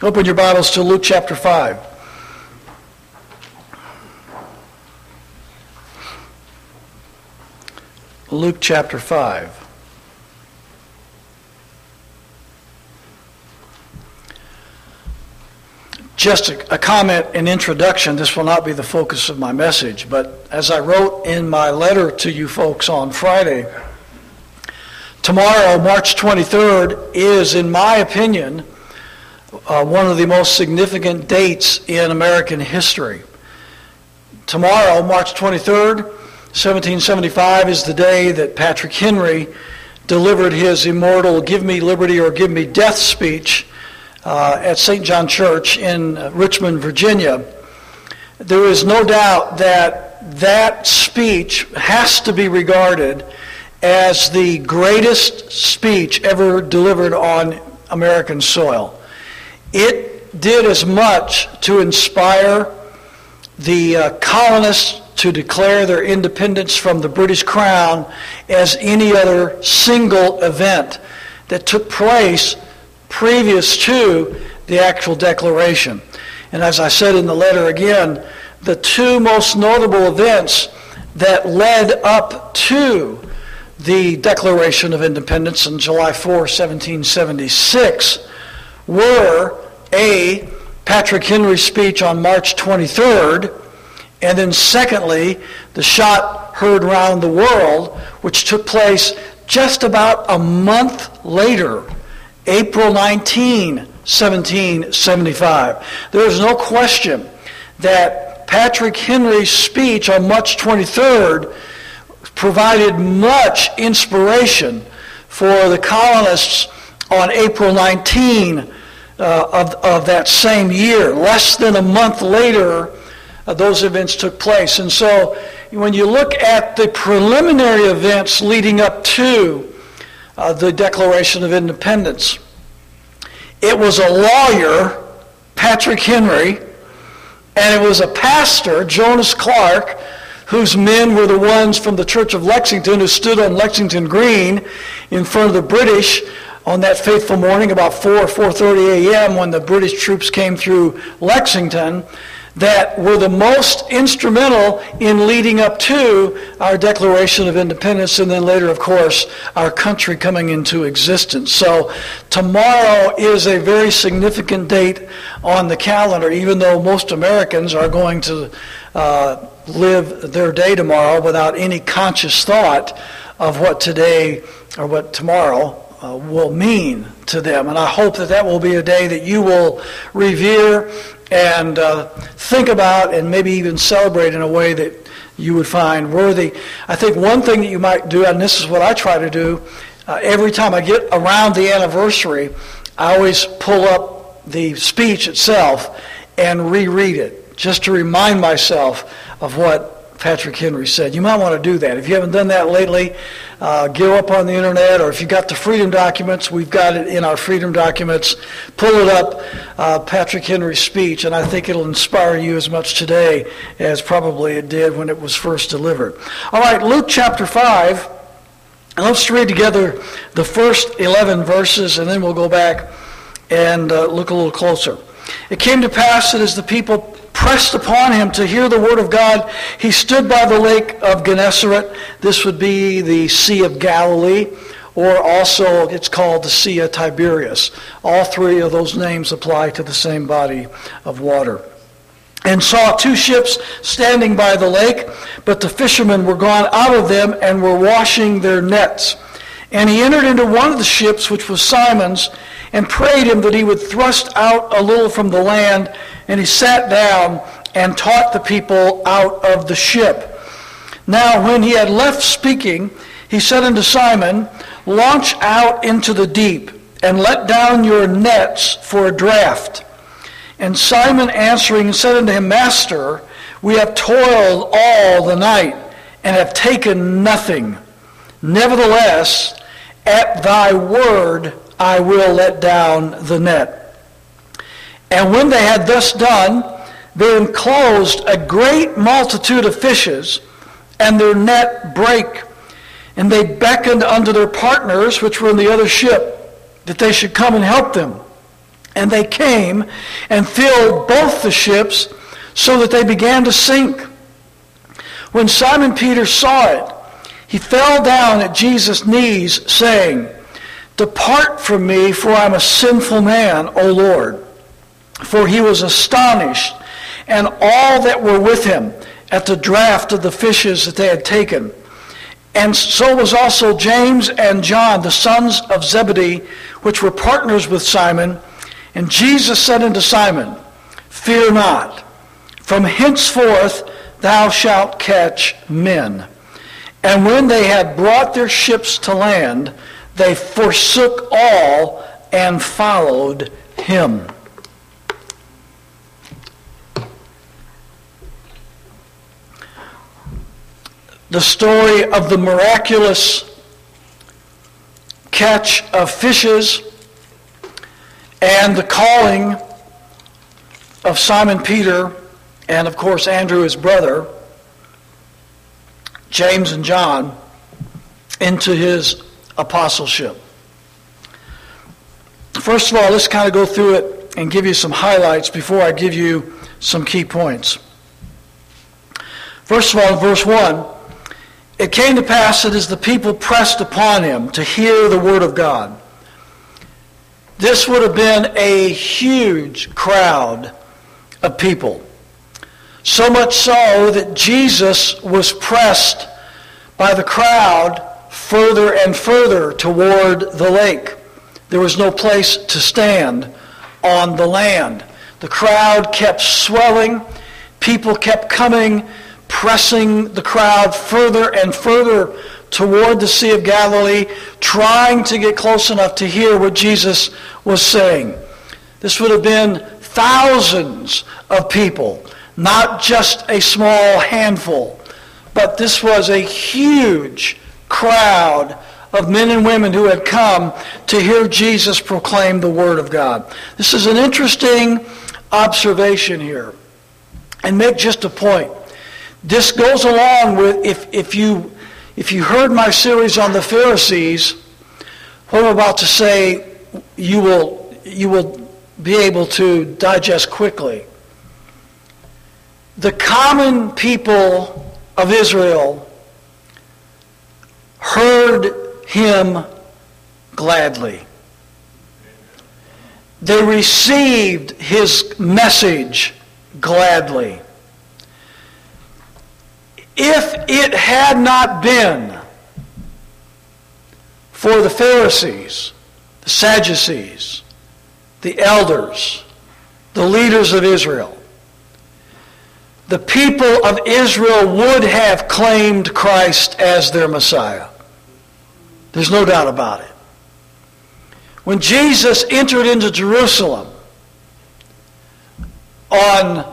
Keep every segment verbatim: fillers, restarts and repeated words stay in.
Open your Bibles to Luke chapter five. Luke chapter five. Just a, a comment in introduction. This will not be the focus of my message, but as I wrote in my letter to you folks on Friday, tomorrow, March twenty-third, is, in my opinion, uh, one of the most significant dates in American history. Tomorrow, March twenty-third, seventeen seventy-five, is the day that Patrick Henry delivered his immortal "Give me liberty or give me death" speech uh, at Saint John Church in uh, Richmond, Virginia. There is no doubt that that speech has to be regarded as the greatest speech ever delivered on American soil. It did as much to inspire the uh, colonists to declare their independence from the British Crown as any other single event that took place previous to the actual declaration. And as I said in the letter again, the two most notable events that led up to the Declaration of Independence on July fourth, seventeen seventy-six were A, Patrick Henry's speech on March twenty-third, and then secondly, the shot heard round the world, which took place just about a month later, April nineteenth, seventeen seventy-five. There is no question that Patrick Henry's speech on March twenty-third provided much inspiration for the colonists on April nineteenth uh, of, of that same year. Less than a month later, uh, those events took place. And so when you look at the preliminary events leading up to uh, the Declaration of Independence, it was a lawyer, Patrick Henry, and it was a pastor, Jonas Clark, whose men were the ones from the Church of Lexington who stood on Lexington Green in front of the British on that fateful morning about four or four thirty a.m. when the British troops came through Lexington, that were the most instrumental in leading up to our Declaration of Independence and then later, of course, our country coming into existence. So tomorrow is a very significant date on the calendar, even though most Americans are going to uh, live their day tomorrow without any conscious thought of what today or what tomorrow uh, will mean to them. And I hope that that will be a day that you will revere and uh, think about and maybe even celebrate in a way that you would find worthy. I think one thing that you might do, and this is what I try to do, uh, every time I get around the anniversary, I always pull up the speech itself and reread it, just to remind myself of what Patrick Henry said. You might want to do that. If you haven't done that lately, uh, go up on the internet, or if you've got the Freedom Documents, we've got it in our Freedom Documents. Pull it up, uh, Patrick Henry's speech, and I think it'll inspire you as much today as probably it did when it was first delivered. All right, Luke chapter five, and let's read together the first eleven verses, and then we'll go back and uh, look a little closer. It came to pass that as the people pressed upon him to hear the word of God, he stood by the lake of Gennesaret. This would be the Sea of Galilee, or also it's called the Sea of Tiberias. All three of those names apply to the same body of water. And saw two ships standing by the lake, but the fishermen were gone out of them and were washing their nets. And he entered into one of the ships, which was Simon's, and prayed him that he would thrust out a little from the land. And he sat down and taught the people out of the ship. Now when he had left speaking, he said unto Simon, Launch out into the deep, and let down your nets for a draught. And Simon answering said unto him, Master, we have toiled all the night, and have taken nothing. Nevertheless, at thy word I will let down the net. And when they had thus done, they enclosed a great multitude of fishes, and their net brake. And they beckoned unto their partners, which were in the other ship, that they should come and help them. And they came and filled both the ships so that they began to sink. When Simon Peter saw it, he fell down at Jesus' knees, saying, "Depart from me, for I am a sinful man, O Lord." For he was astonished, and all that were with him, at the draught of the fishes that they had taken. And so was also James and John, the sons of Zebedee, which were partners with Simon. And Jesus said unto Simon, "Fear not, from henceforth thou shalt catch men." And when they had brought their ships to land, they forsook all and followed him. The story of the miraculous catch of fishes and the calling of Simon Peter and, of course, Andrew, his brother, James and John, into his apostleship. First of all, let's kind of go through it and give you some highlights before I give you some key points. First of all, in verse one, it came to pass that as the people pressed upon him to hear the word of God, this would have been a huge crowd of people. So much so that Jesus was pressed by the crowd further and further toward the lake. There was no place to stand on the land. The crowd kept swelling. People kept coming, pressing the crowd further and further toward the Sea of Galilee, trying to get close enough to hear what Jesus was saying. This would have been thousands of people, not just a small handful, but this was a huge crowd of men and women who had come to hear Jesus proclaim the Word of God. This is an interesting observation here. And make just a point. This goes along with, if, if you if you heard my series on the Pharisees, what I'm about to say, you will you will be able to digest quickly. The common people of Israel heard him gladly. They received his message gladly. If it had not been for the Pharisees, the Sadducees, the elders, the leaders of Israel, the people of Israel would have claimed Christ as their Messiah. There's no doubt about it. When Jesus entered into Jerusalem on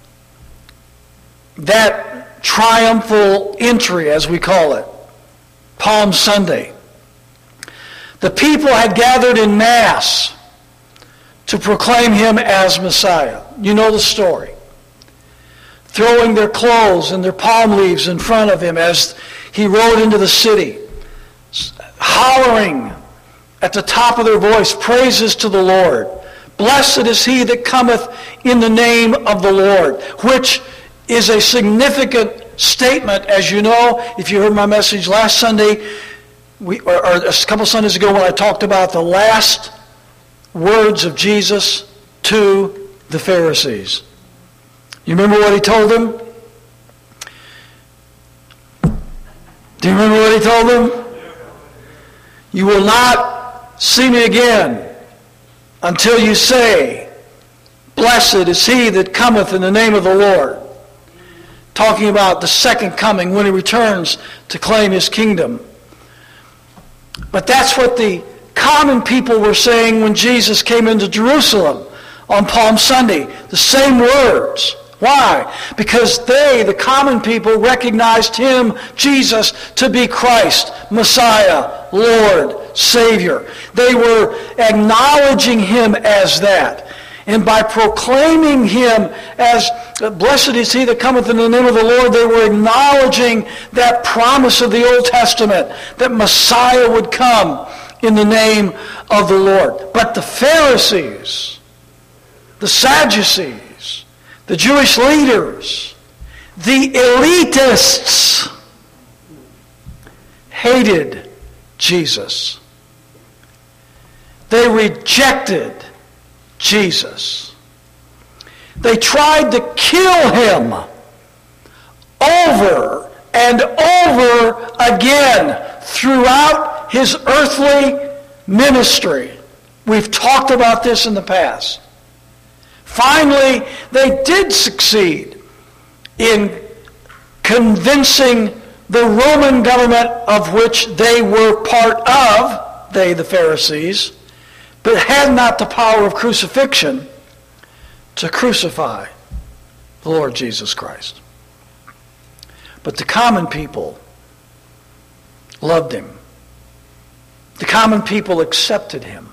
that triumphal entry, as we call it, Palm Sunday, the people had gathered in mass to proclaim him as Messiah. You know the story. Throwing their clothes and their palm leaves in front of him as he rode into the city, hollering at the top of their voice praises to the Lord. Blessed is he that cometh in the name of the Lord, which is a significant statement. As you know, if you heard my message last Sunday, we, or, or a couple Sundays ago when I talked about the last words of Jesus to the Pharisees. You remember what he told them? Do you remember what he told them? You will not see me again until you say, blessed is he that cometh in the name of the Lord. Talking about the second coming when he returns to claim his kingdom. But that's what the common people were saying when Jesus came into Jerusalem on Palm Sunday. The same words. Why? Because they, the common people, recognized him, Jesus, to be Christ, Messiah, Lord, Savior. They were acknowledging him as that. And by proclaiming him as, blessed is he that cometh in the name of the Lord, they were acknowledging that promise of the Old Testament, that Messiah would come in the name of the Lord. But the Pharisees, the Sadducees, the Jewish leaders, the elitists hated Jesus. They rejected Jesus. They tried to kill him over and over again throughout his earthly ministry. We've talked about this in the past. Finally, they did succeed in convincing the Roman government of which they were part of, they the Pharisees, but had not the power of crucifixion to crucify the Lord Jesus Christ. But the common people loved him. The common people accepted him.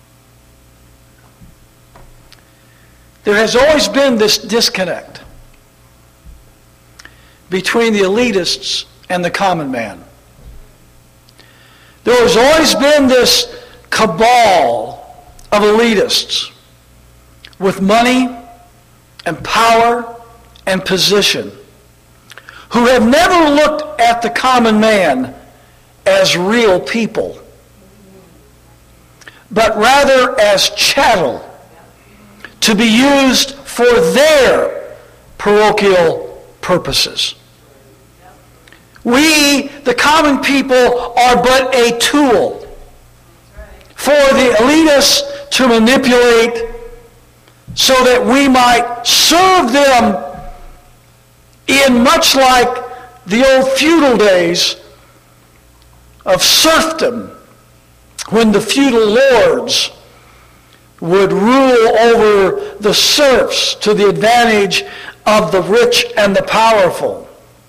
There has always been this disconnect between the elitists and the common man. There has always been this cabal of elitists with money and power and position who have never looked at the common man as real people, but rather as chattel to be used for their parochial purposes. We, the common people, are but a tool for the elitists to manipulate so that we might serve them in much like the old feudal days of serfdom, when the feudal lords would rule over the serfs to the advantage of the rich and the powerful.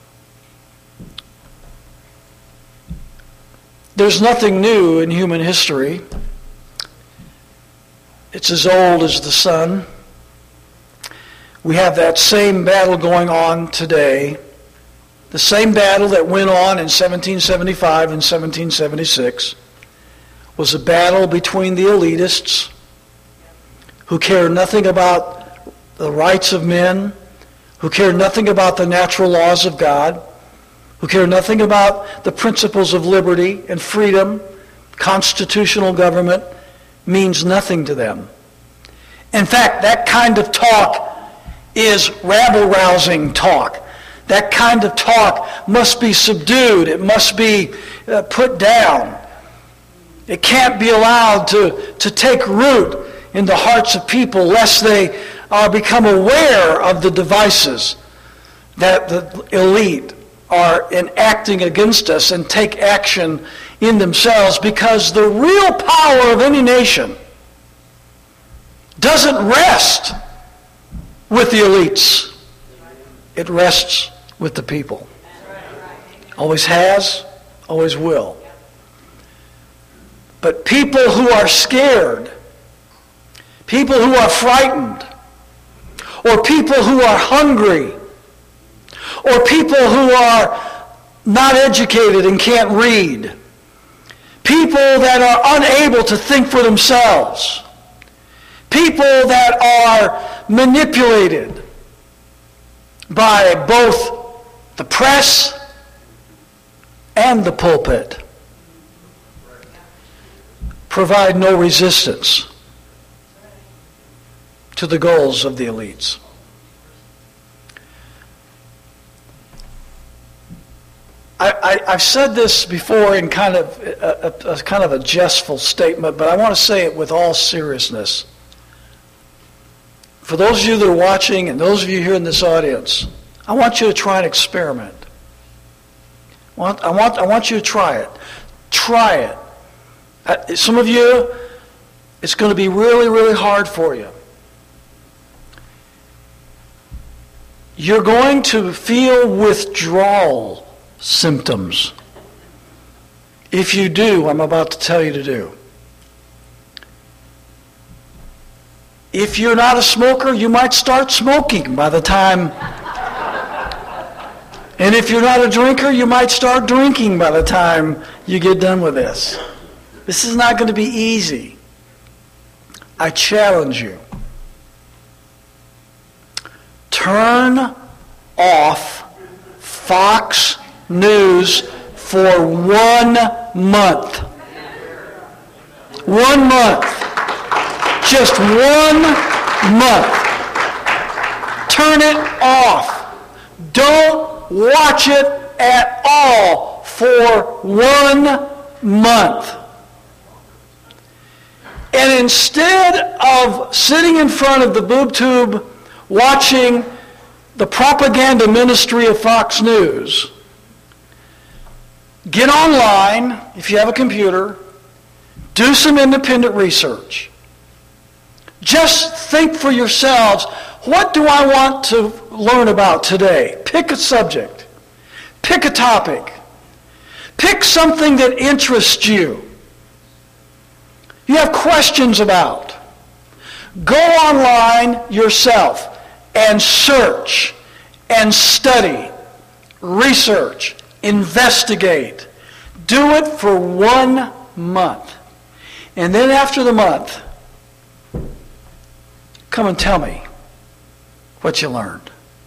There's nothing new in human history. It's as old as the sun. We have that same battle going on today. The same battle that went on in seventeen seventy-five and seventeen seventy-six was a battle between the elitists who care nothing about the rights of men, who care nothing about the natural laws of God, who care nothing about the principles of liberty and freedom. Constitutional government means nothing to them. In fact, that kind of talk is rabble-rousing talk. That kind of talk must be subdued. It must be uh, put down. It can't be allowed to, to take root in the hearts of people lest they uh, become aware of the devices that the elite are enacting against us and take action in themselves, because the real power of any nation doesn't rest with the elites. It rests with the people. Always has, always will. But people who are scared, people who are frightened, or people who are hungry, or people who are not educated and can't read, people that are unable to think for themselves, people that are manipulated by both the press and the pulpit, provide no resistance to the goals of the elites. I, I, I've said this before in kind of a, a, a kind of a jestful statement, but I want to say it with all seriousness. For those of you that are watching and those of you here in this audience, I want you to try an experiment. I want, I want, I want you to try it. Try it. Uh, some of you, it's going to be really, really hard for you. You're going to feel withdrawal symptoms. If you do, I'm about to tell you to do. If you're not a smoker, you might start smoking by the time. And if you're not a drinker, you might start drinking by the time you get done with this. This is not going to be easy. I challenge you. turn off Fox News for one month. One month. Just one month. Turn it off. Don't watch it at all for one month. And instead of sitting in front of the boob tube watching the propaganda ministry of Fox News, get online, if you have a computer, do some independent research. Just think for yourselves, what do I want to learn about today? Pick a subject. Pick a topic. Pick something that interests you. You have questions about. Go online yourself and search and study, research, investigate. Do it for one month. And then after the month, come and tell me what you learned.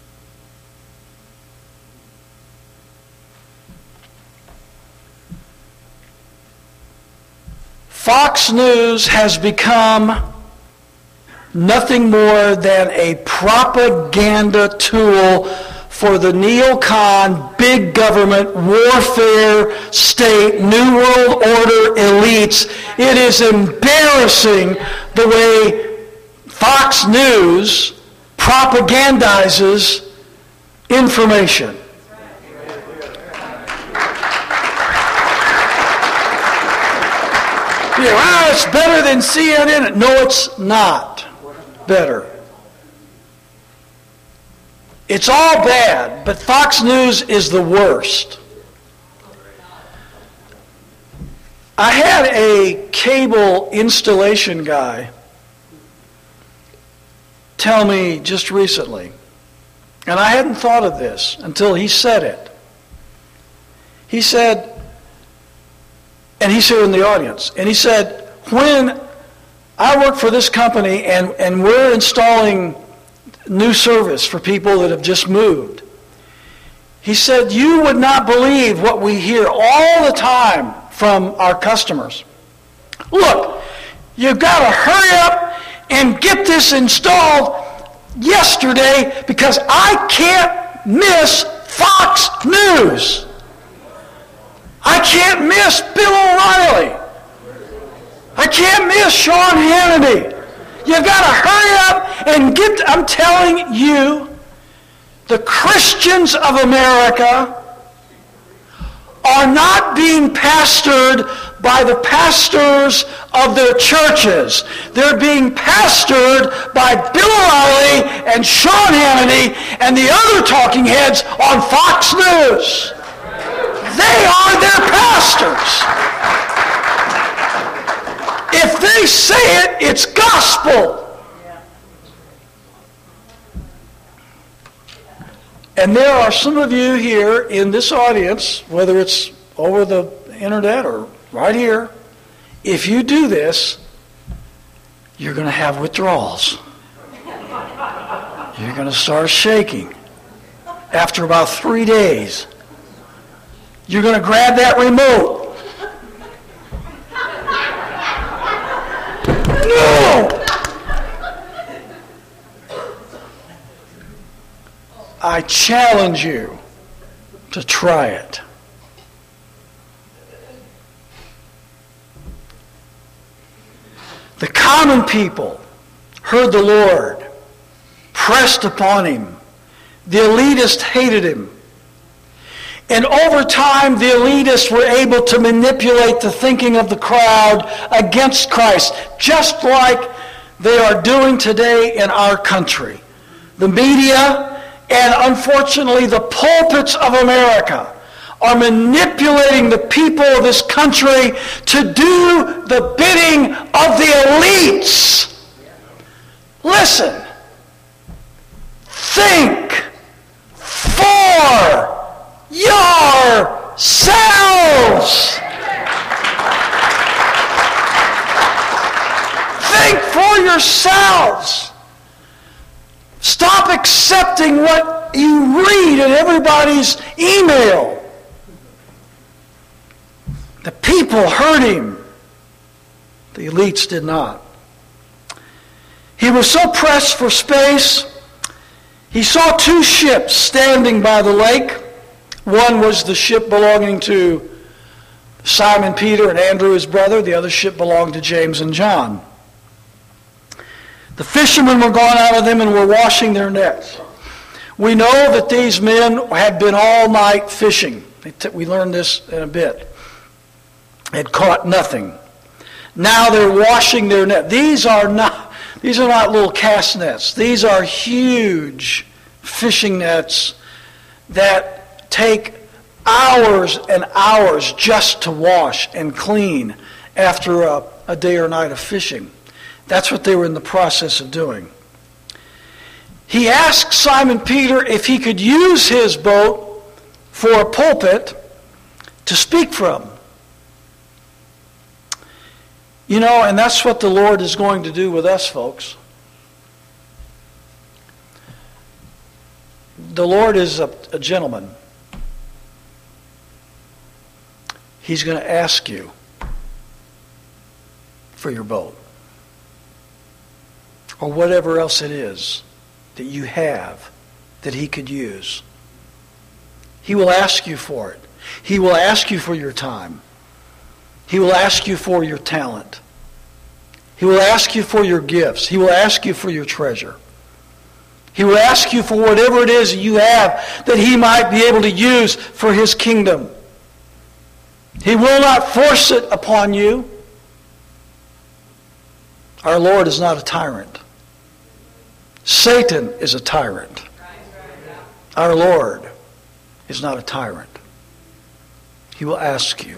Fox News has become nothing more than a propaganda tool for the neocon, big government, warfare, state, New World Order elites. It is embarrassing the way Fox News propagandizes information. Yeah, well, it's better than C N N. No, it's not better. It's all bad, but Fox News is the worst. I had a cable installation guy tell me just recently, and I hadn't thought of this until he said it. He said, and he's here in the audience, and he said, when I work for this company and, and we're installing new service for people that have just moved, he said, you would not believe what we hear all the time from our customers. Look, you've got to hurry up and get this installed yesterday because I can't miss Fox News. I can't miss Bill O'Reilly. I can't miss Sean Hannity. You've got to hurry up and get, I'm telling you, the Christians of America are not being pastored by the pastors of their churches. They're being pastored by Bill O'Reilly and Sean Hannity and the other talking heads on Fox News. They are their pastors. If they say it, it's gospel. And there are some of you here in this audience, whether it's over the internet or right here, if you do this, you're going to have withdrawals. You're going to start shaking. After about three days, you're going to grab that remote. No! I challenge you to try it. The common people heard the Lord, pressed upon him. The elitists hated him. And over time, the elitists were able to manipulate the thinking of the crowd against Christ, just like they are doing today in our country. The media and, unfortunately, the pulpits of America are manipulating the people of this country to do the bidding of the elites. Listen. Think for yourselves. Think for yourselves. Stop accepting what you read in everybody's email. The people heard him. The elites did not. He was so pressed for space, he saw two ships standing by the lake. One was the ship belonging to Simon Peter and Andrew, his brother. The other ship belonged to James and John. The fishermen were gone out of them and were washing their nets. We know that these men had been all night fishing. We learned this in a bit. Had caught nothing. Now they're washing their net. These are not, these are not little cast nets. These are huge fishing nets that take hours and hours just to wash and clean after a, a day or night of fishing. That's what they were in the process of doing. He asked Simon Peter if he could use his boat for a pulpit to speak from. You know, and that's what the Lord is going to do with us, folks. The Lord is a, a gentleman. He's going to ask you for your boat. Or whatever else it is that you have that he could use. He will ask you for it. He will ask you for your time. He will ask you for your talent. He will ask you for your gifts. He will ask you for your treasure. He will ask you for whatever it is that you have that he might be able to use for his kingdom. He will not force it upon you. Our Lord is not a tyrant. Satan is a tyrant. Our Lord is not a tyrant. He will ask you.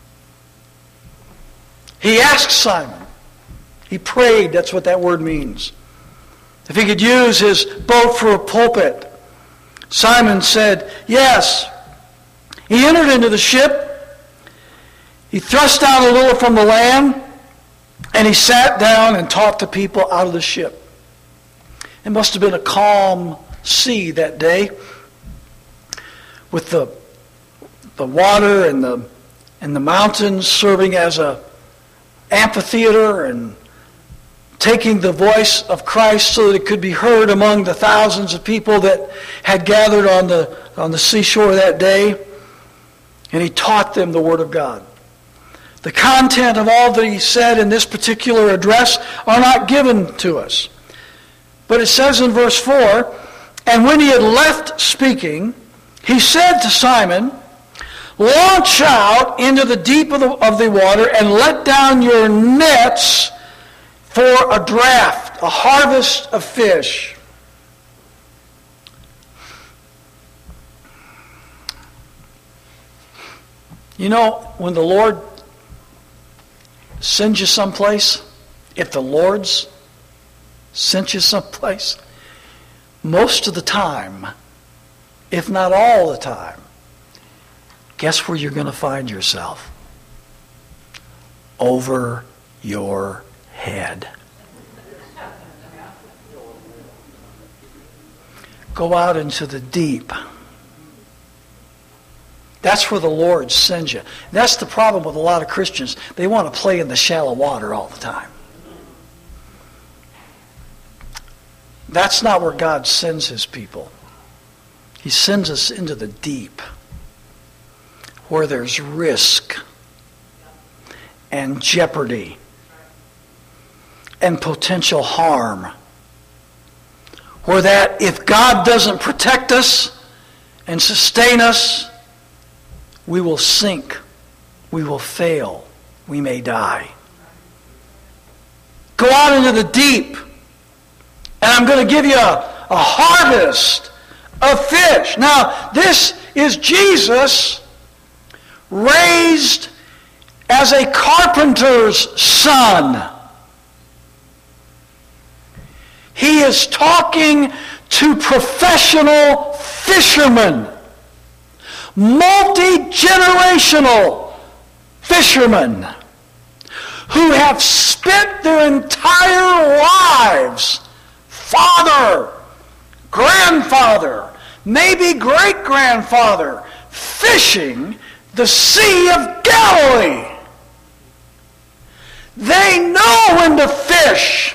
He asked Simon. He prayed. That's what that word means. If he could use his boat for a pulpit. Simon said, yes. He entered into the ship. He thrust out a little from the land. And he sat down and taught the people out of the ship. It must have been a calm sea that day, with the the water and the and the mountains serving as a amphitheater and taking the voice of Christ so that it could be heard among the thousands of people that had gathered on the on the seashore that day. And he taught them the Word of God. The content of all that he said in this particular address are not given to us. But it says in verse four, and when he had left speaking, he said to Simon, launch out into the deep of the, of the water and let down your nets for a draft, a harvest of fish. You know, when the Lord sends you someplace, if the Lord's sent you someplace, most of the time, if not all the time, guess where you're going to find yourself? Over your head. Go out into the deep. That's where the Lord sends you. That's the problem with a lot of Christians. They want to play in the shallow water all the time. That's not where God sends his people. He sends us into the deep, where there's risk and jeopardy and potential harm. Where that if God doesn't protect us and sustain us, we will sink, we will fail, we may die. Go out into the deep. And I'm going to give you a, a harvest of fish. Now, this is Jesus raised as a carpenter's son. He is talking to professional fishermen, multi-generational fishermen who have spent their entire lives, Father, grandfather, maybe great-grandfather, fishing the Sea of Galilee. They know when to fish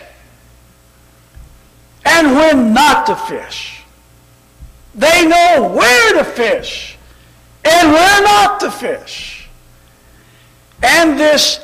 and when not to fish. They know where to fish and where not to fish. And this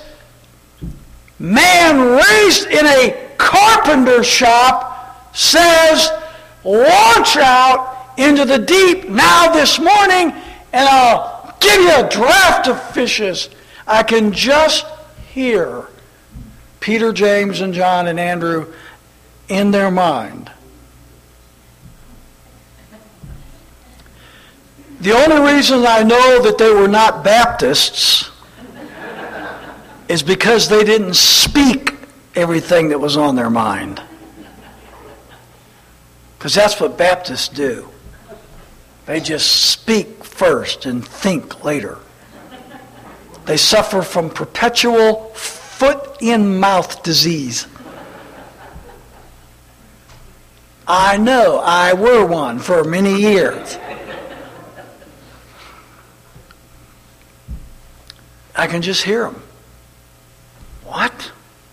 man raised in a carpenter shop says, launch out into the deep now this morning and I'll give you a draft of fishes. I can just hear Peter, James, and John, and Andrew in their mind. The only reason I know that they were not Baptists is because they didn't speak everything that was on their mind. Because that's what Baptists do. They just speak first and think later. They suffer from perpetual foot-in-mouth disease. I know, I were one for many years. I can just hear them. What?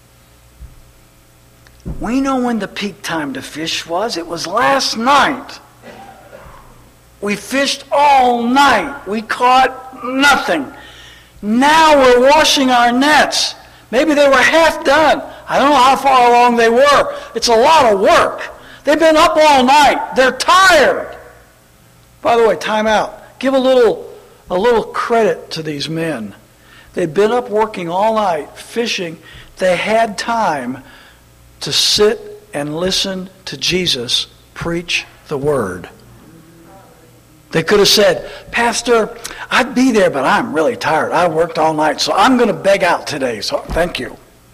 We know when the peak time to fish was. It was last night. We fished all night. We caught nothing. Now we're washing our nets. Maybe they were half done. I don't know how far along they were. It's a lot of work. They've been up all night. They're tired. By the way, time out. Give a little, a little credit to these men. They've been up working all night, fishing. They had time to sit and listen to Jesus preach the Word. They could have said, Pastor, I'd be there, but I'm really tired. I worked all night, so I'm going to beg out today, so thank you.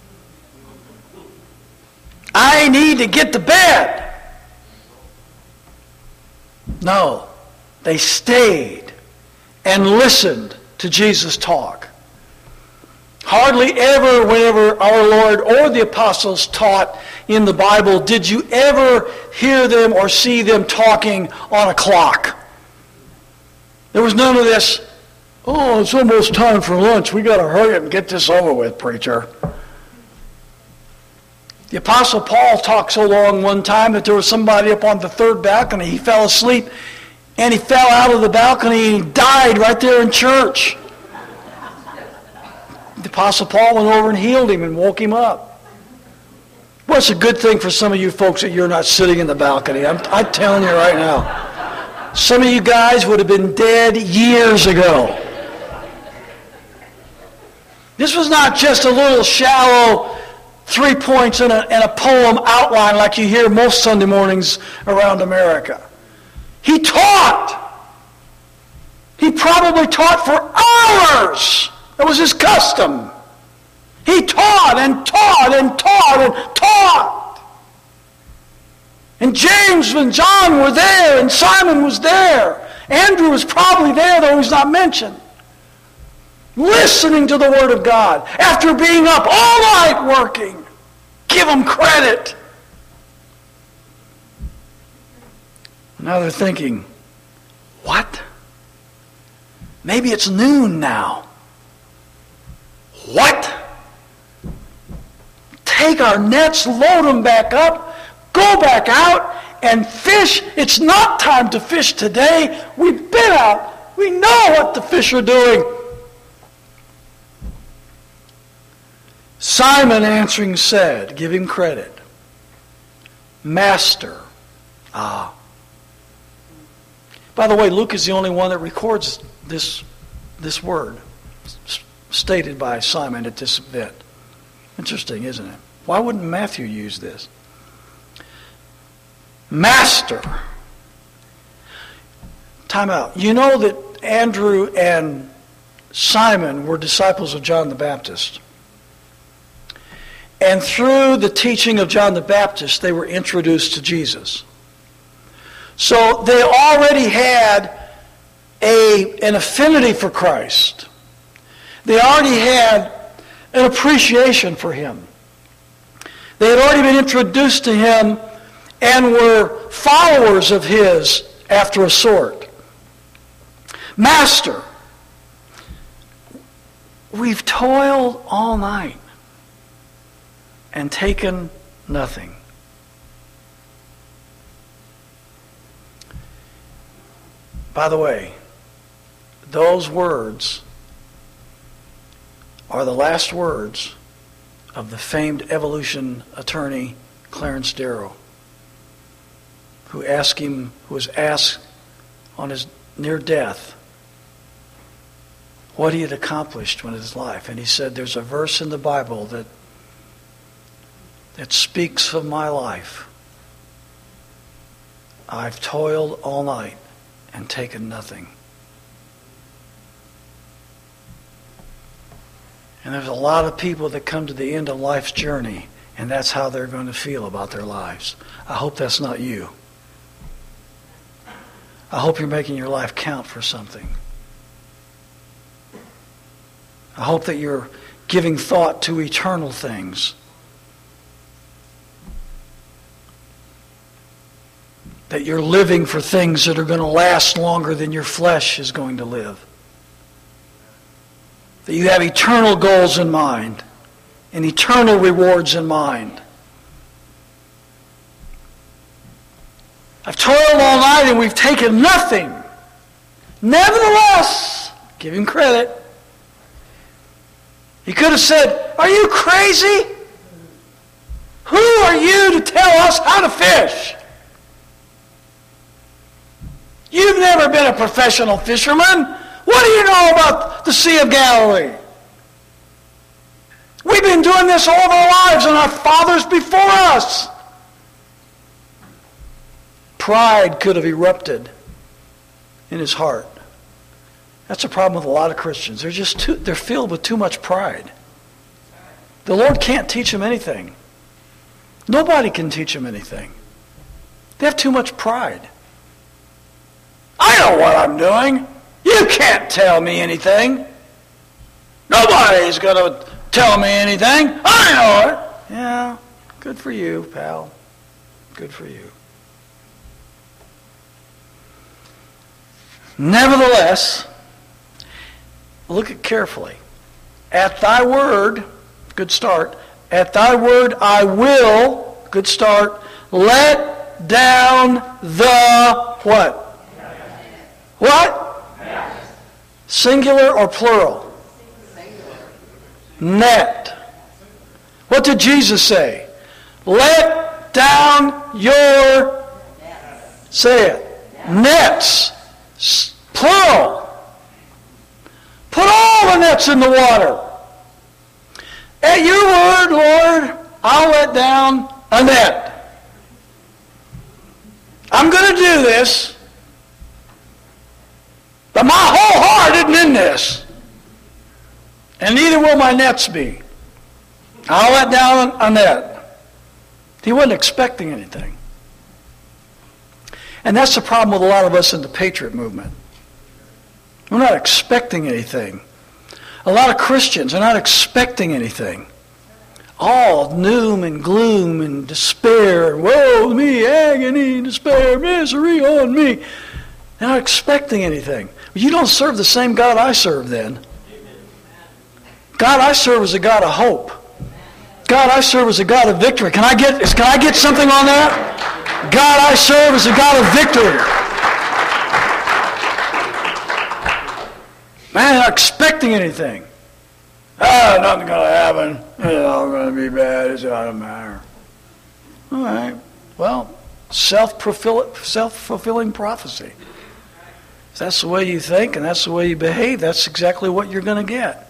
I need to get to bed. No, they stayed and listened to Jesus talk. Hardly ever, whenever our Lord or the apostles taught in the Bible, did you ever hear them or see them talking on a clock. There was none of this, oh, it's almost time for lunch. We got to hurry up and get this over with, preacher. The Apostle Paul talked so long one time that there was somebody up on the third balcony. He fell asleep, and he fell out of the balcony, and he died right there in church. The Apostle Paul went over and healed him and woke him up. Well, it's a good thing for some of you folks that you're not sitting in the balcony. I'm, I'm telling you right now. Some of you guys would have been dead years ago. This was not just a little shallow three points in a, in a poem outline like you hear most Sunday mornings around America. He taught. He probably taught for hours. That was his custom. He taught and taught and taught and taught. And James and John were there, and Simon was there. Andrew was probably there, though he's not mentioned. Listening to the Word of God after being up all night working. Give them credit. Now they're thinking, what? Maybe it's noon now. What? Take our nets, load them back up, go back out and fish. It's not time to fish today. We've been out. We know what the fish are doing. Simon answering said, give him credit, Master. Ah. By the way, Luke is the only one that records this, this word stated by Simon at this event. Interesting, isn't it? Why wouldn't Matthew use this? Master. Time out. You know that Andrew and Simon were disciples of John the Baptist. And through the teaching of John the Baptist, they were introduced to Jesus. So they already had a, an affinity for Christ. They already had an appreciation for Him. They had already been introduced to Him, and were followers of his after a sort. Master, we've toiled all night and taken nothing. By the way, those words are the last words of the famed evolution attorney Clarence Darrow, who asked him, who was asked on his near death what he had accomplished in his life. And he said, there's a verse in the Bible that that speaks of my life. I've toiled all night and taken nothing. And there's a lot of people that come to the end of life's journey, and that's how they're going to feel about their lives. I hope that's not you. I hope you're making your life count for something. I hope that you're giving thought to eternal things. That you're living for things that are going to last longer than your flesh is going to live. That you have eternal goals in mind and eternal rewards in mind. I've toiled all night and we've taken nothing. Nevertheless, give him credit. He could have said, are you crazy? Who are you to tell us how to fish? You've never been a professional fisherman. What do you know about the Sea of Galilee? We've been doing this all of our lives and our fathers before us. Pride could have erupted in his heart. That's a problem with a lot of Christians. They're just too, they're filled with too much pride. The Lord can't teach them anything. Nobody can teach them anything. They have too much pride. I know what I'm doing. You can't tell me anything. Nobody's going to tell me anything. I know it. Yeah, good for you, pal. Good for you. Nevertheless, look at carefully. At thy word, good start. At thy word I will, good start, let down the what? What? Net. Singular or plural? Singular. Net. What did Jesus say? Let down your, nets. Say it, nets. nets. Plural. Put all the nets in the water. At your word, Lord, I'll let down a net. I'm going to do this. But my whole heart isn't in this. And neither will my nets be. I'll let down a net. He wasn't expecting anything. And that's the problem with a lot of us in the Patriot movement. We're not expecting anything. A lot of Christians are not expecting anything. All doom and gloom and despair. Woe me, agony, despair, misery on me. They're not expecting anything. You don't serve the same God I serve then. God I serve is a God of hope. God I serve is a God of victory. Can I get, can I get something on that? God I serve is a God of victory. Man, they're not expecting anything. Ah, nothing's going to happen. It's all going to be bad. It doesn't matter. All right. Well, self-fulfilling prophecy. If that's the way you think and that's the way you behave, that's exactly what you're going to get.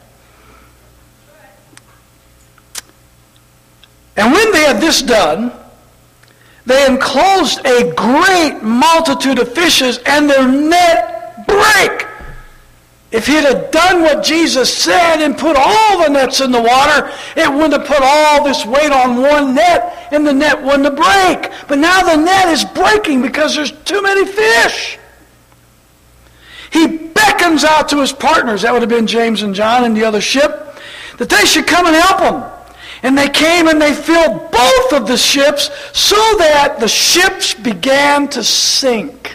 And when they had this done, they enclosed a great multitude of fishes, and their net brake. If he'd have done what Jesus said and put all the nets in the water, it wouldn't have put all this weight on one net, and the net wouldn't have break. But now the net is breaking because there's too many fish. He beckons out to his partners, that would have been James and John and the other ship, that they should come and help him. And they came and they filled both of the ships so that the ships began to sink.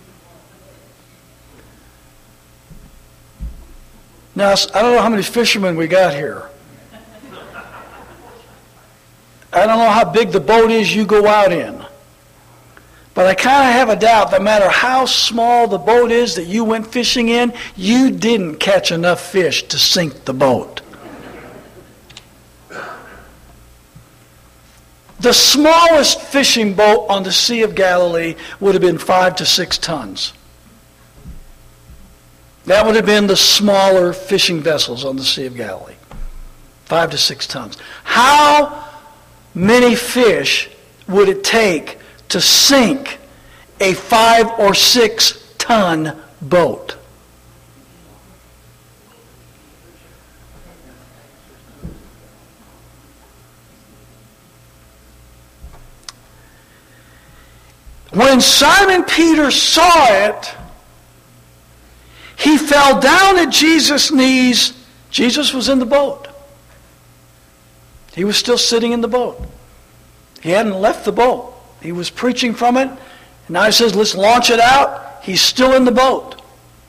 Now, I don't know how many fishermen we got here. I don't know how big the boat is you go out in. But I kind of have a doubt that no matter how small the boat is that you went fishing in, you didn't catch enough fish to sink the boat. The smallest fishing boat on the Sea of Galilee would have been five to six tons. That would have been the smaller fishing vessels on the Sea of Galilee. Five to six tons. How many fish would it take to sink a five or six ton boat? When Simon Peter saw it, he fell down at Jesus' knees. Jesus was in the boat. He was still sitting in the boat. He hadn't left the boat. He was preaching from it. And now he says, let's launch it out. He's still in the boat.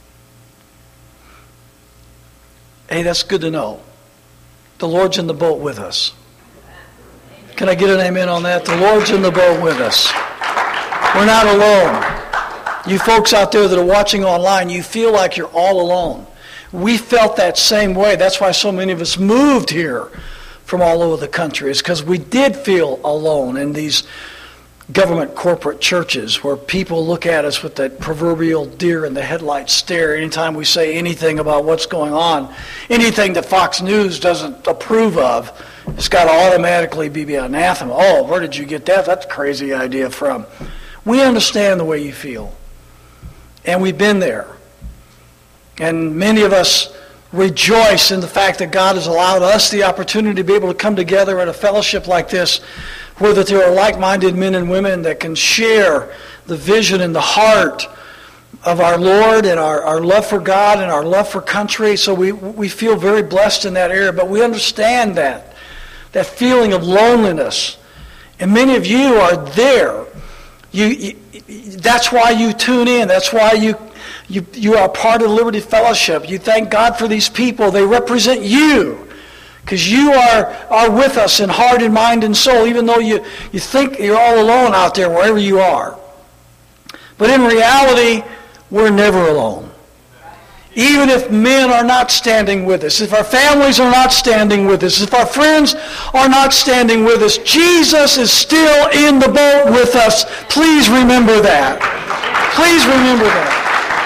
Hey, that's good to know. The Lord's in the boat with us. Can I get an amen on that? The Lord's in the boat with us. We're not alone. You folks out there that are watching online, you feel like you're all alone. We felt that same way. That's why so many of us moved here from all over the country. It's because we did feel alone in these government corporate churches where people look at us with that proverbial deer in the headlights stare anytime we say anything about what's going on. Anything that Fox News doesn't approve of, it's got to automatically be anathema. Oh, where did you get that? That's a crazy idea from. We understand the way you feel. And we've been there. And many of us rejoice in the fact that God has allowed us the opportunity to be able to come together at a fellowship like this, where that there are like-minded men and women that can share the vision and the heart of our Lord and our, our love for God and our love for country. So we, we feel very blessed in that area. But we understand that, that feeling of loneliness. And many of you are there. You, you, that's why you tune in. That's why you, you you are part of the Liberty Fellowship. You thank God for these people. They represent you because you are, are with us in heart and mind and soul, even though you, you think you're all alone out there wherever you are. But in reality, we're never alone. Even if men are not standing with us, if our families are not standing with us, if our friends are not standing with us, Jesus is still in the boat with us. Please remember that. Please remember that.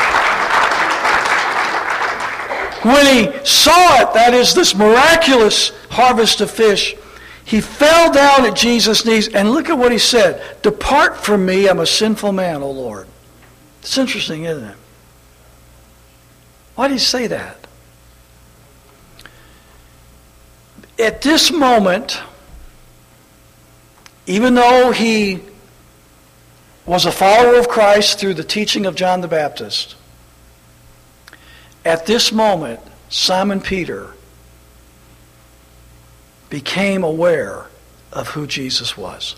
When he saw it, that is this miraculous harvest of fish, he fell down at Jesus' knees, and look at what he said. Depart from me, I'm a sinful man, O Lord. It's interesting, isn't it? Why did he say that? At this moment, even though he was a follower of Christ through the teaching of John the Baptist, at this moment, Simon Peter became aware of who Jesus was.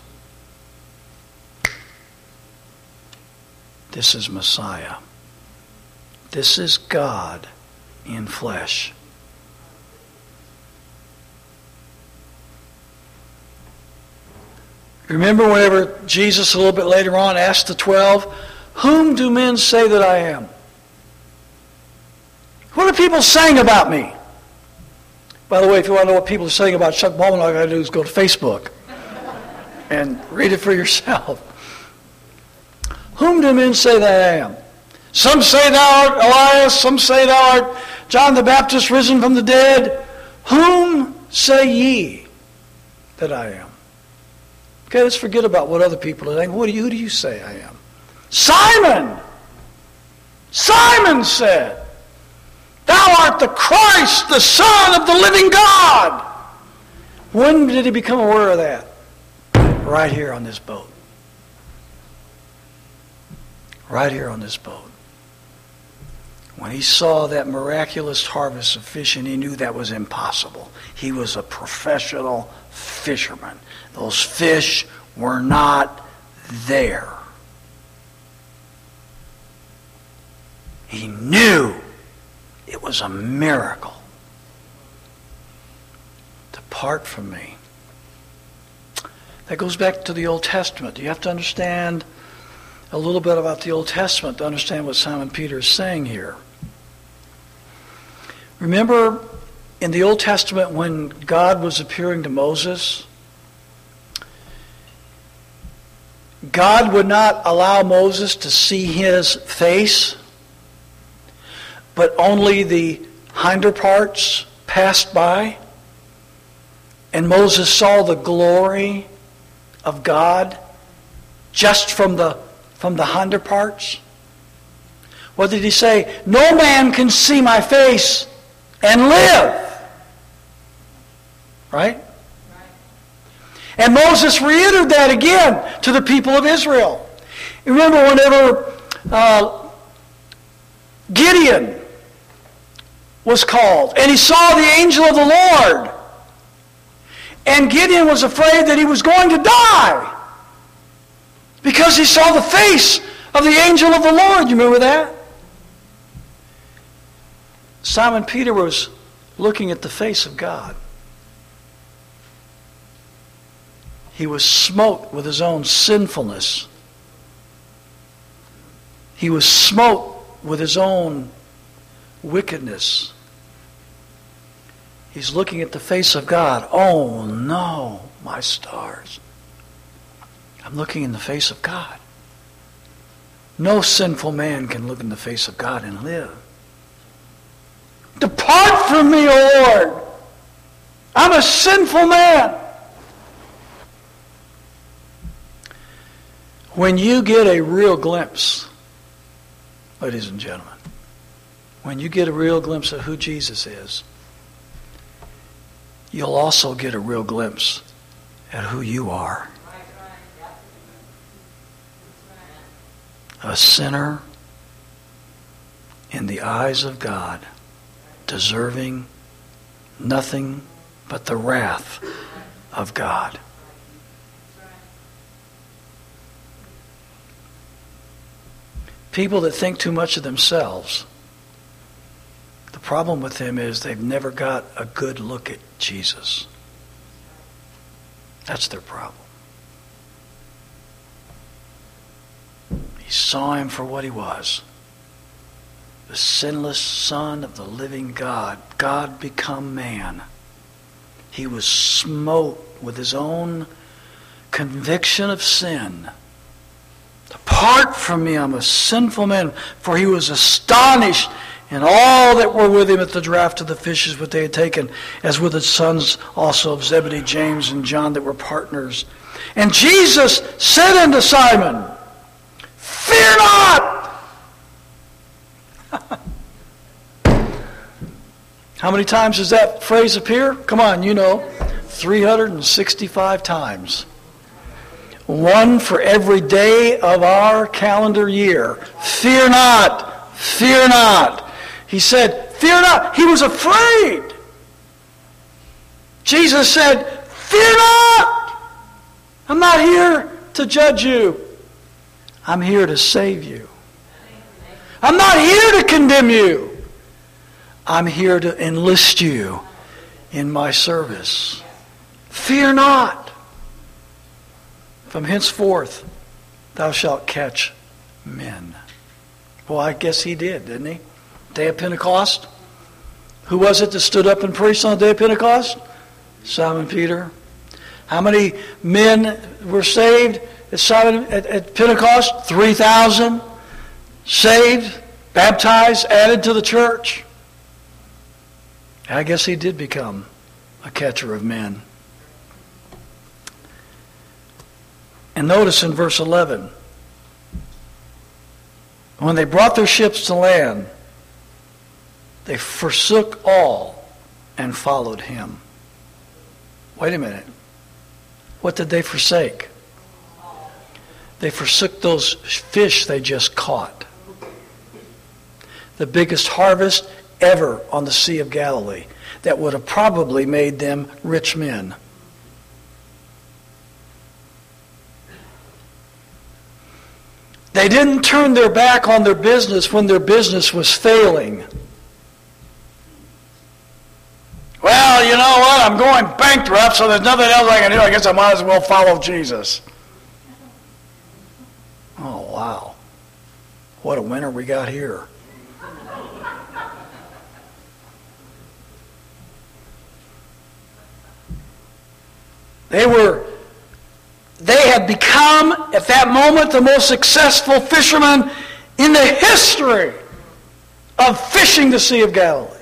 This is Messiah. This is God in flesh. Remember whenever Jesus a little bit later on asked the twelve, whom do men say that I am? What are people saying about me? By the way, if you want to know what people are saying about Chuck Bowman, all you got to do is go to Facebook and read it for yourself. Whom do men say that I am? Some say thou art Elias, some say thou art John the Baptist risen from the dead. Whom say ye that I am? Okay, let's forget about what other people are saying. What do you, who do you say I am? Simon! Simon said, thou art the Christ, the Son of the living God. When did he become aware of that? Right here on this boat. Right here on this boat. When when he saw that miraculous harvest of fish, and he knew that was impossible. He was a professional fisherman. Those fish were not there. He knew it was a miracle. Depart from me. That goes back to the Old Testament. You have to understand a little bit about the Old Testament to understand what Simon Peter is saying here. Remember in the Old Testament when God was appearing to Moses, God would not allow Moses to see his face, but only the hinder parts passed by. And Moses saw the glory of God just from the from the hinder parts. What did he say? No man can see my face and live. Right? And Moses reiterated that again to the people of Israel. Remember whenever uh, Gideon was called and he saw the angel of the Lord, and Gideon was afraid that he was going to die because he saw the face of the angel of the Lord. You remember that? Simon Peter was looking at the face of God. He was smote with his own sinfulness. He was smote with his own wickedness. He's looking at the face of God. Oh no, my stars. I'm looking in the face of God. No sinful man can look in the face of God and live. Depart from me, O Lord. I'm a sinful man. When you get a real glimpse, ladies and gentlemen, when you get a real glimpse of who Jesus is, you'll also get a real glimpse at who you are. A sinner in the eyes of God, deserving nothing but the wrath of God. People that think too much of themselves, the problem with them is they've never got a good look at Jesus. That's their problem. He saw him for what he was. The sinless Son of the living God. God become man. He was smote with his own conviction of sin. Depart from me, I'm a sinful man. For he was astonished, and all that were with him at the draught of the fishes which they had taken, as with the sons also of Zebedee, James and John, that were partners. And Jesus said unto Simon, fear not! How many times does that phrase appear? Come on, you know. three hundred sixty-five times. One for every day of our calendar year. Fear not, fear not. He said, fear not. He was afraid. Jesus said, fear not. I'm not here to judge you. I'm here to save you. I'm not here to condemn you. I'm here to enlist you in my service. Fear not. From henceforth, thou shalt catch men. Well, I guess he did, didn't he? Day of Pentecost. Who was it that stood up and preached on the day of Pentecost? Simon Peter. How many men were saved at, Simon, at, at Pentecost? three thousand. Saved, baptized, added to the church. I guess he did become a catcher of men. And notice in verse eleven, when they brought their ships to land, they forsook all and followed him. Wait a minute. What did they forsake? They forsook those fish they just caught. the biggest harvest ever on the Sea of Galilee that would have probably made them rich men. They didn't turn their back on their business when their business was failing. Well, you know what? I'm going bankrupt, so there's nothing else I can do. I guess I might as well follow Jesus. Oh, wow. What a winner we got here. They were, they had become, at that moment, the most successful fishermen in the history of fishing the Sea of Galilee.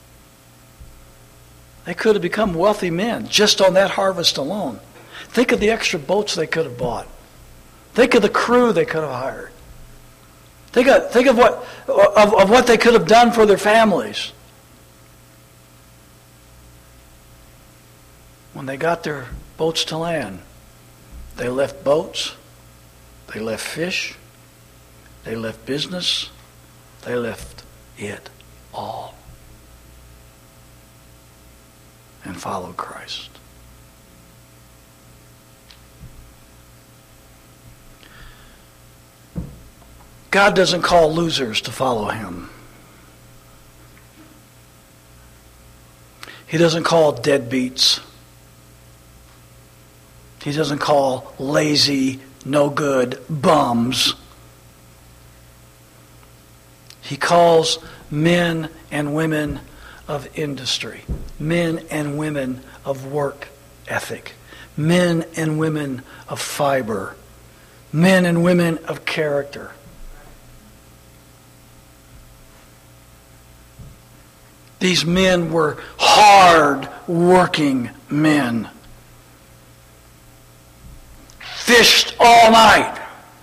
They could have become wealthy men just on that harvest alone. Think of the extra boats they could have bought. Think of the crew they could have hired. Think of, think of what of, of what they could have done for their families. When they got their boats to land, they left boats, they left fish, they left business, they left it all and followed Christ. God doesn't call losers to follow Him. He doesn't call deadbeats. He doesn't call lazy, no good bums. He calls men and women of industry, men and women of work ethic, men and women of fiber, men and women of character. These men were hard-working men. Fished all night.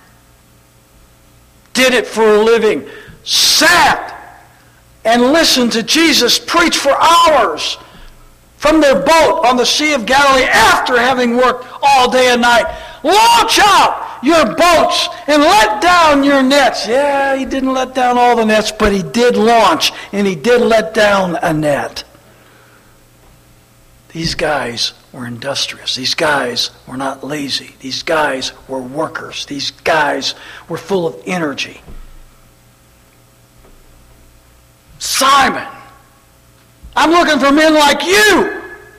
Did it for a living. Sat and listened to Jesus preach for hours from their boat on the Sea of Galilee after having worked all day and night. Launch out your boats and let down your nets. Yeah, he didn't let down all the nets, but he did launch and he did let down a net. These guys were industrious. These guys were not lazy. These guys were workers. These guys were full of energy. Simon, I'm looking for men like you.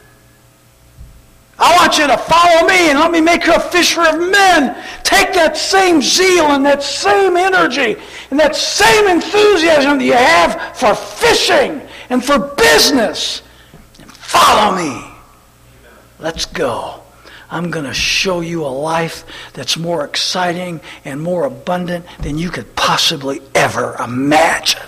I want you to follow me and let me make you a fisher of men. Take that same zeal and that same energy and that same enthusiasm that you have for fishing and for business. And follow me. Let's go. I'm going to show you a life that's more exciting and more abundant than you could possibly ever imagine.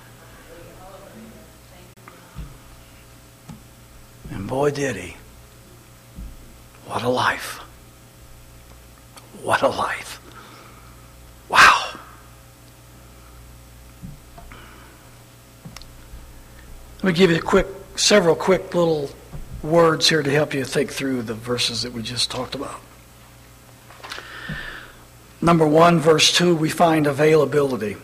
And boy, did he. What a life. What a life. Wow. Let me give you a quick, several quick little words here to help you think through the verses that we just talked about. Number one, verse two, we find availability.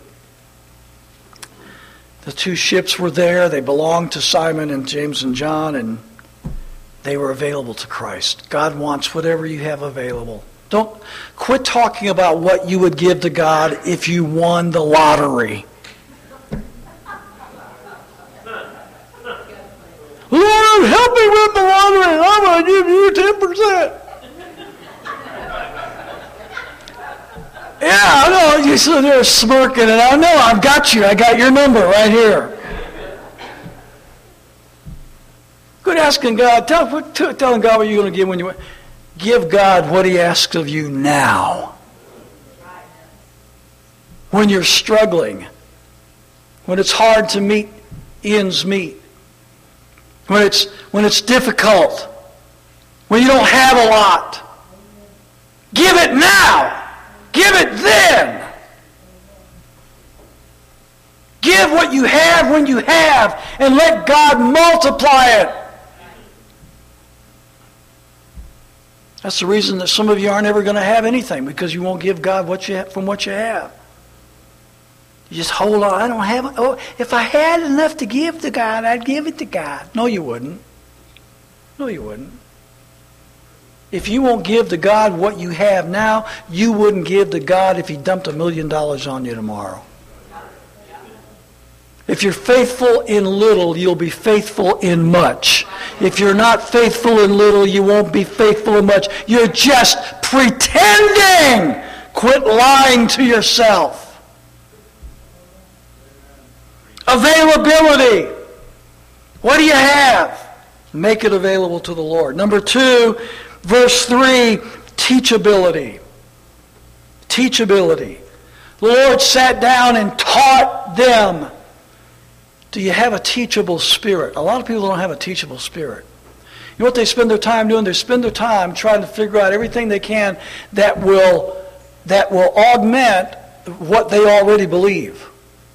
The two ships were there. They belonged to Simon and James and John, and they were available to Christ. God wants whatever you have available. Don't quit talking about what you would give to God if you won the lottery. Lord, help me win the lottery. I'm going to give you ten percent. Yeah, I know. You sit there smirking, and I know I've got you. I got your number right here. Quit asking God. Tell, quit telling God what you're going to give when you give God what He asks of you now. When you're struggling, when it's hard to meet ends meet, when it's when it's difficult, when you don't have a lot, give it now. Give it then. Give what you have when you have, and let God multiply it. That's the reason that some of you aren't ever going to have anything, because you won't give God what you have from what you have. You just hold on. I don't have, oh, if I had enough to give to God, I'd give it to God. No, you wouldn't. No, you wouldn't. If you won't give to God what you have now, you wouldn't give to God if He dumped a million dollars on you tomorrow. If you're faithful in little, you'll be faithful in much. If you're not faithful in little, you won't be faithful in much. You're just pretending. Quit lying to yourself. Availability. What do you have? Make it available to the Lord. Number two, verse three, teachability. Teachability. The Lord sat down and taught them. Do you have a teachable spirit? A lot of people don't have a teachable spirit. You know what they spend their time doing? They spend their time trying to figure out everything they can that will, that will augment what they already believe.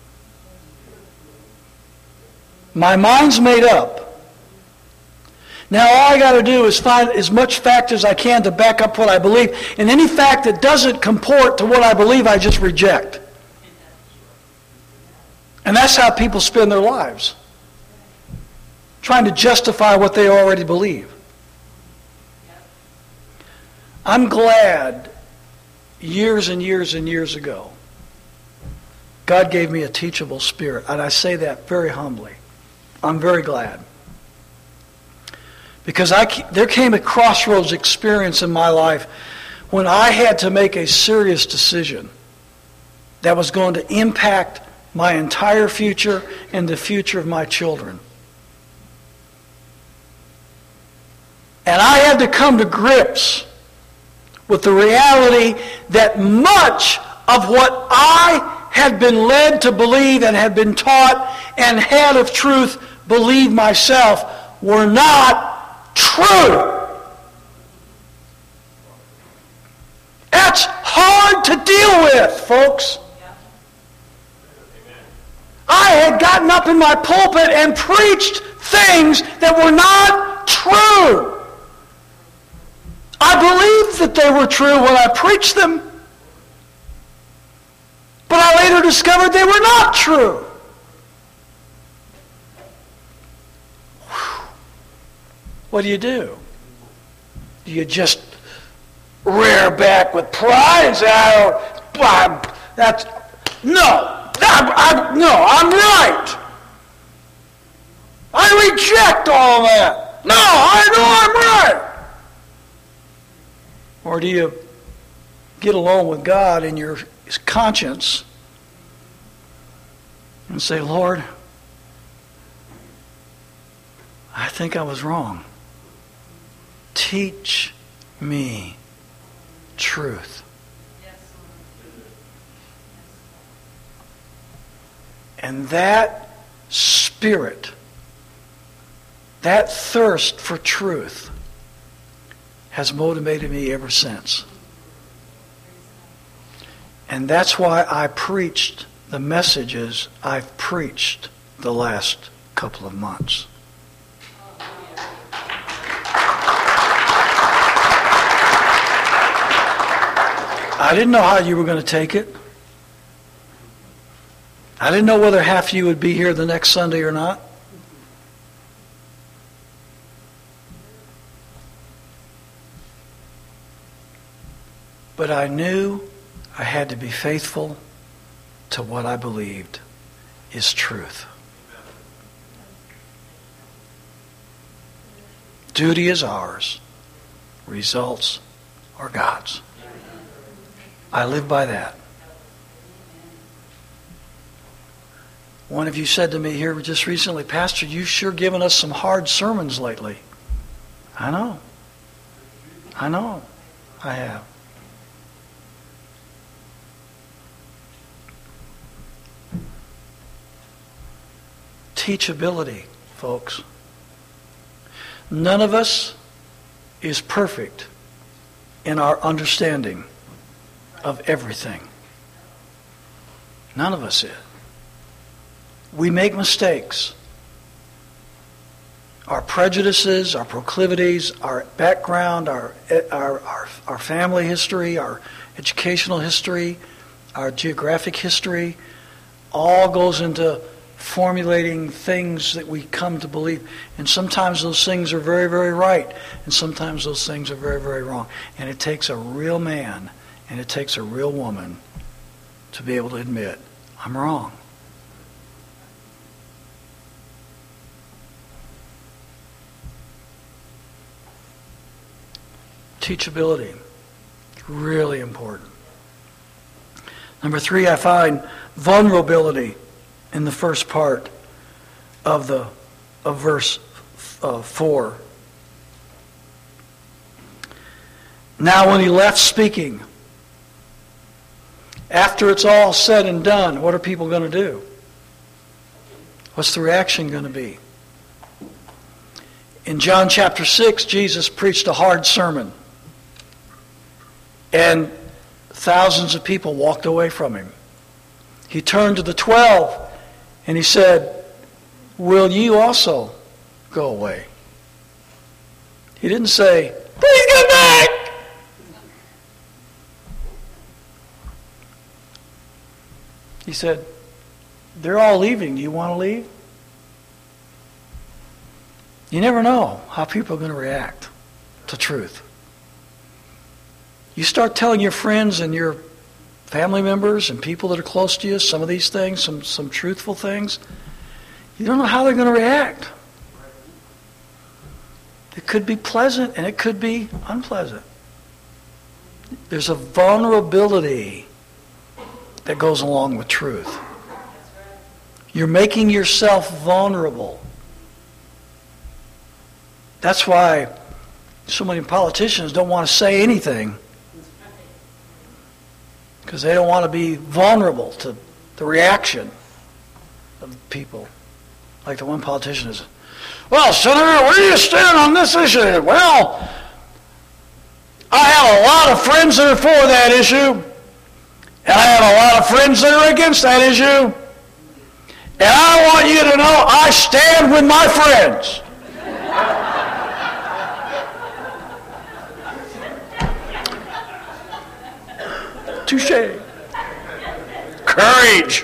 My mind's made up. Now all I got to do is find as much fact as I can to back up what I believe. And any fact that doesn't comport to what I believe, I just reject. And that's how people spend their lives. Trying to justify what they already believe. I'm glad years and years and years ago, God gave me a teachable spirit. And I say that very humbly. I'm very glad. Because I, there came a crossroads experience in my life when I had to make a serious decision that was going to impact my entire future and the future of my children. And I had to come to grips with the reality that much of what I had been led to believe and had been taught and had of truth believed myself were not true. That's hard to deal with, folks. I had gotten up in my pulpit and preached things that were not true. I believed that they were true when I preached them, but I later discovered they were not true. Whew. What do you do? Do you just rear back with pride and say, oh, that's, no. I, I, no, I'm right. I reject all of that. No, I know I'm right. Or do you get alone with God in your conscience and say, Lord, I think I was wrong. Teach me truth. And that spirit, that thirst for truth has motivated me ever since. And that's why I preached the messages I've preached the last couple of months. I didn't know how you were going to take it. I didn't know whether half of you would be here the next Sunday or not. But I knew I had to be faithful to what I believed is truth. Duty is ours. Results are God's. I live by that. One of you said to me here just recently, Pastor, you've sure given us some hard sermons lately. I know. I know. I have. Teachability, folks. None of us is perfect in our understanding of everything. None of us is. We make mistakes. Our prejudices, our proclivities, our background, our, our, our, our family history, our educational history, our geographic history, all goes into formulating things that we come to believe. And sometimes those things are very, very right. And sometimes those things are very, very wrong. And it takes a real man and it takes a real woman to be able to admit, I'm wrong. Teachability. Really important. Number three, I find vulnerability in the first part of the of verse uh, four. Now when he left speaking, after it's all said and done, what are people going to do? What's the reaction going to be? In John chapter six, Jesus preached a hard sermon. And thousands of people walked away from him. He turned to the twelve and he said, will you also go away? He didn't say, please come back. He said, they're all leaving. Do you want to leave? You never know how people are going to react to truth. You start telling your friends and your family members and people that are close to you some of these things, some, some truthful things, you don't know how they're going to react. It could be pleasant and it could be unpleasant. There's a vulnerability that goes along with truth. You're making yourself vulnerable. That's why so many politicians don't want to say anything. Because they don't want to be vulnerable to the reaction of people. Like the one politician is, well, Senator, where do you stand on this issue? Well, I have a lot of friends that are for that issue. And I have a lot of friends that are against that issue. And I want you to know I stand with my friends. Touché. Courage.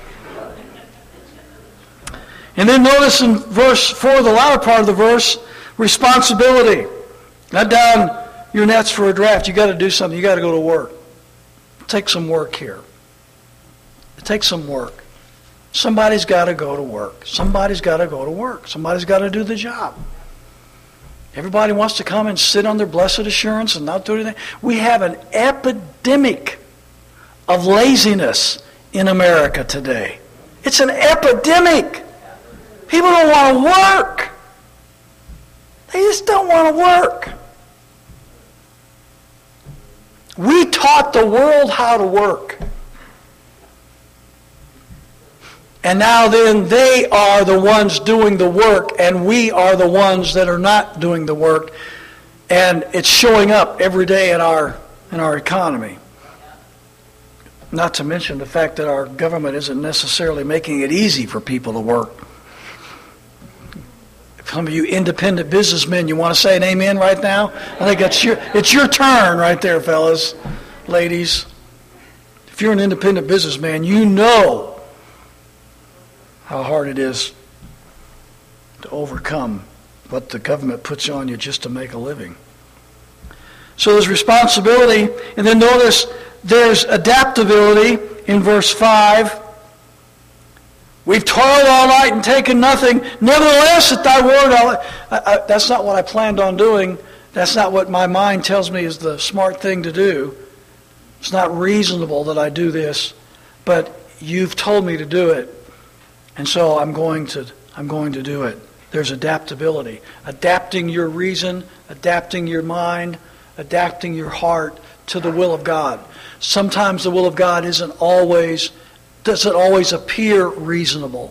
And then notice in verse four, the latter part of the verse, responsibility. Let down your nets for a draft. You got to do something. You got to go to work. Take some work here. Take some work. Somebody's got to go to work. Somebody's got to go to work. Somebody's got to do the job. Everybody wants to come and sit on their blessed assurance and not do anything. We have an epidemic of laziness in America today. It's an epidemic. People don't want to work. They just don't want to work. We taught the world how to work. And now then they are the ones doing the work and we are the ones that are not doing the work. And it's showing up every day in our in our economy. Not to mention the fact that our government isn't necessarily making it easy for people to work. Some of you independent businessmen, you want to say an amen right now? I think it's your, it's your turn right there, fellas, ladies. If you're an independent businessman, you know how hard it is to overcome what the government puts on you just to make a living. So there's responsibility, and then notice there's adaptability in verse five. We've toiled all night and taken nothing. Nevertheless, at thy word, I'll, I, I, that's not what I planned on doing. That's not what my mind tells me is the smart thing to do. It's not reasonable that I do this, but you've told me to do it, and so I'm going to. I'm going to do it. There's adaptability, adapting your reason, adapting your mind, adapting your heart to the will of God. Sometimes the will of God isn't always. Doesn't always appear reasonable.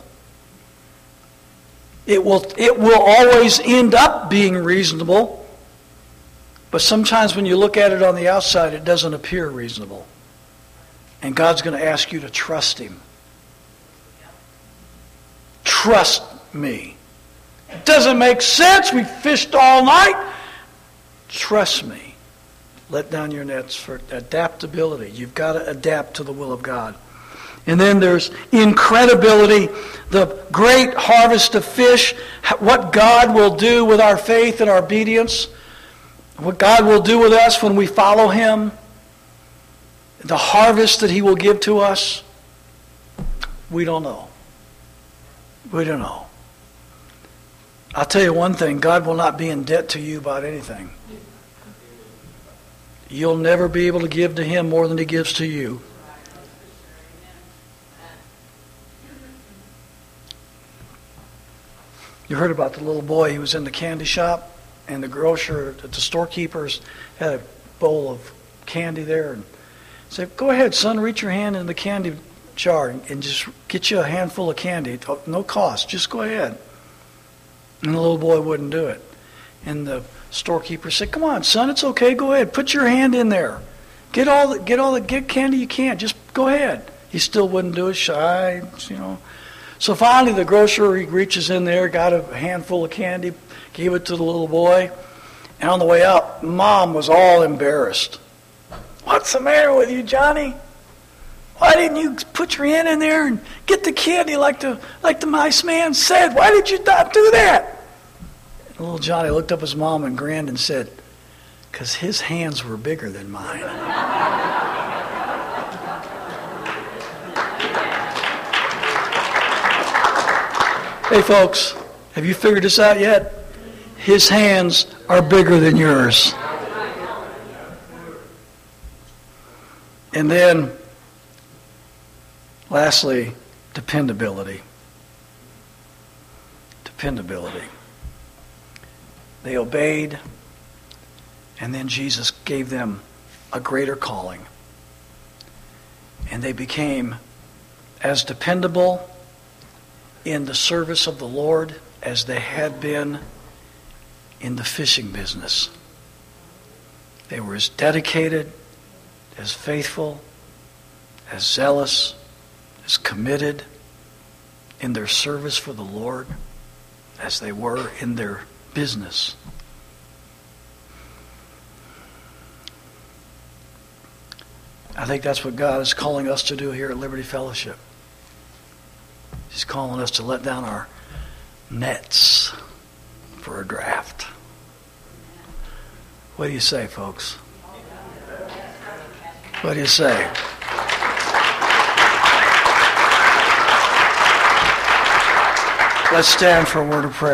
It will, it will always end up being reasonable, but sometimes when you look at it on the outside, it doesn't appear reasonable. And God's going to ask you to trust Him. Trust me. It doesn't make sense. We fished all night. Trust me. Let down your nets for adaptability. You've got to adapt to the will of God. And then there's incredibility, the great harvest of fish, what God will do with our faith and our obedience, what God will do with us when we follow Him, the harvest that He will give to us. We don't know. We don't know. I'll tell you one thing, God will not be in debt to you about anything. You'll never be able to give to Him more than He gives to you. You heard about the little boy who was in the candy shop, and the grocer, the storekeepers had a bowl of candy there, and said, "Go ahead, son, reach your hand in the candy jar and just get you a handful of candy, no cost. Just go ahead." And the little boy wouldn't do it. And the storekeeper said, "Come on, son, it's okay. Go ahead, put your hand in there. Get all the get all the get candy you can. Just go ahead." He still wouldn't do it, shy, you know. So finally, the grocer, he reaches in there, got a handful of candy, gave it to the little boy. And on the way out, Mom was all embarrassed. "What's the matter with you, Johnny? Why didn't you put your hand in there and get the candy like the like the nice man said? Why did you not do that?" And little Johnny looked up at his mom and grinned and said, "Because his hands were bigger than mine." Hey folks, have you figured this out yet? His hands are bigger than yours. And then, lastly, dependability. Dependability. They obeyed, and then Jesus gave them a greater calling. And they became as dependable in the service of the Lord as they had been in the fishing business. They were as dedicated, as faithful, as zealous, as committed in their service for the Lord as they were in their business. I think that's what God is calling us to do here at Liberty Fellowship. He's calling us to let down our nets for a draft. What do you say, folks? What do you say? Let's stand for a word of prayer.